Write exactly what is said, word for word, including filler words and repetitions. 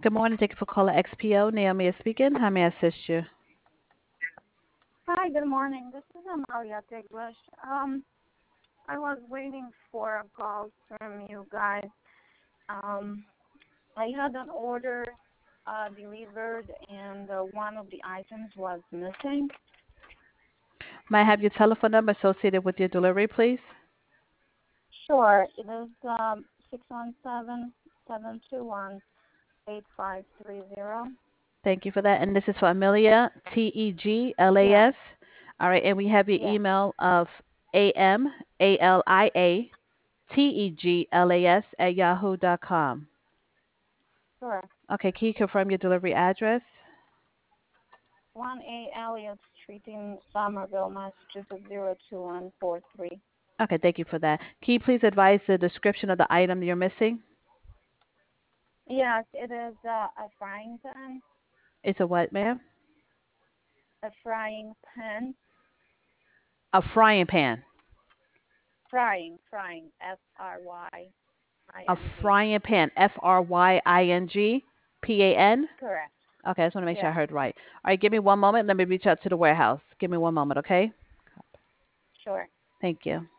Good morning. Thank you for calling X P O. Naomi is speaking. How may I assist you? Hi, good morning. This is Amalia English. Um, I was waiting for a call from you guys. Um, I had an order uh, delivered, and uh, one of the items was missing. May I have your telephone number associated with your delivery, please? Sure, it is um, six one seven, seven two one, eight five three zero. Thank you for that. And this is for Amelia, T E G L A Yeah, S. All right. And we have your yeah, email of A M A L I A T E G L A S at yahoo dot com. sure. Okay. Can you confirm your delivery address? one A Elliott Street in Somerville, Massachusetts, zero two one four three. Okay. Thank you for that. Can you please advise the description of the item you're missing? Yes, it is uh, a frying pan. It's a what, ma'am? A frying pan. A frying pan. Frying, frying, F R Y I A N G. frying pan. F R Y I N G P A N. Correct. Okay, I just want to make sure I Yeah, heard right. All right, give me one moment. Let me reach out to the warehouse. Give me one moment, okay? sure. Thank you.